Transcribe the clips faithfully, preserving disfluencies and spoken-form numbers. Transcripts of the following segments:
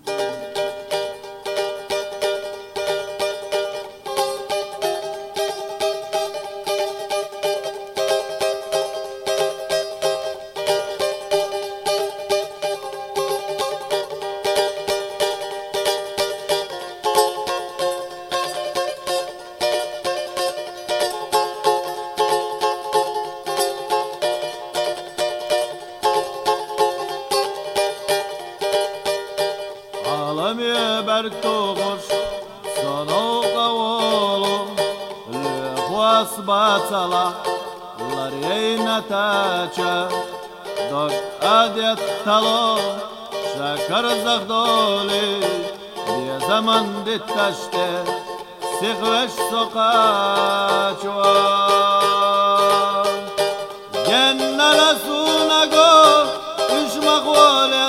برگ تو خوش صنوق اولم لخواس باطلع لرينا تاچا دوگ ادیت تلو شکر زغدولی بیا زمان دی تشته سیخوش سقاچوان جنة رسونگو اشمخ ولی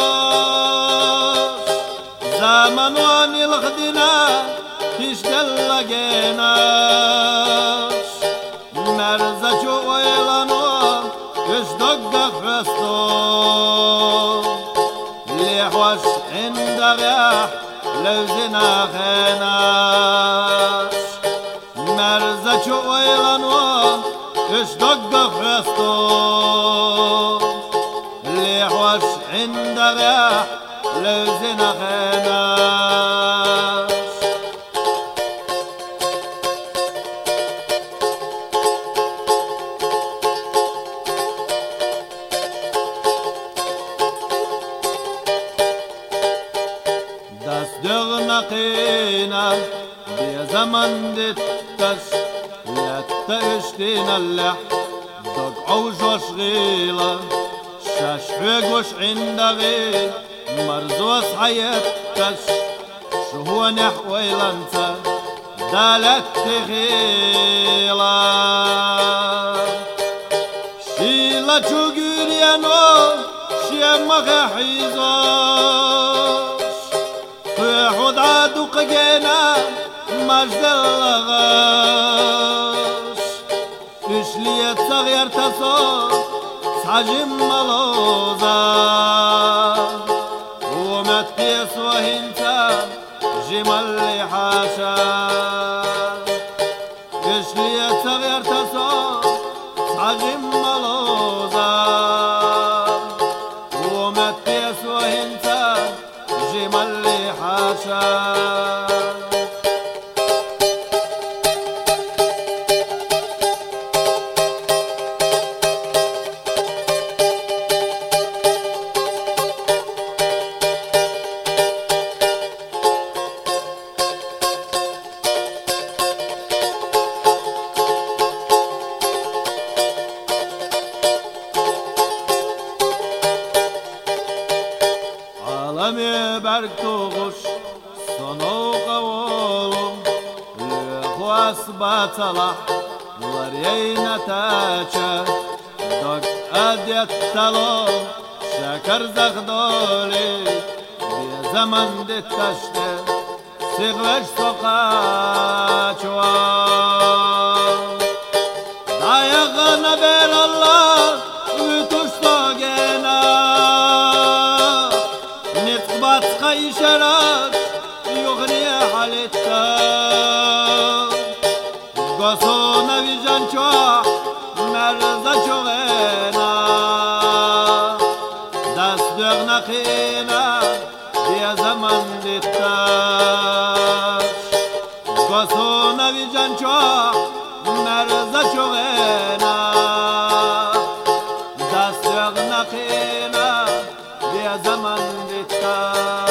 زمان واني الخدنا تشتل لقيناش مرزا شو ويلانو يشدق خستو ليحوش عند غياح لو زنا خيناش مرزا شو ويلانو يشدق خستو ليحوش عند غياح لو زنا خيناش دست دغنا قينا بيا زمن دتش يتشتينا اللح دق عوج وشغيلة شاش وش عند غيل مرزوس حياتش شو هو نحوي لنسى دالت تخيلة شيلة شو قريانو شيمخ حيزوش طيحود عادو قجينا مجد اللغاش اشليت صغير تصور حجم ملوزا ومتيس وهنتا جمال حاشا اشلي صغير تصور حجم ملوزا ومتيس وهنتا جمال حاشا عالمي برگ تو خوش صنوق اولم لخواس باطلع لرينا تاچا دوگ ادیت تلو شکر زغدولی بیا زمان دی تشته سیغوش سقاچوان دایغنا بیر الله وتشتاقنا نتبطق يشرب يغني حالتها قصونا في جنشوح مرزا شغينا دست دغنا خينا يا زمن دتاش قصونا في جنشوح مرزا شغينا دست دغنا خينا يا زمن دتاش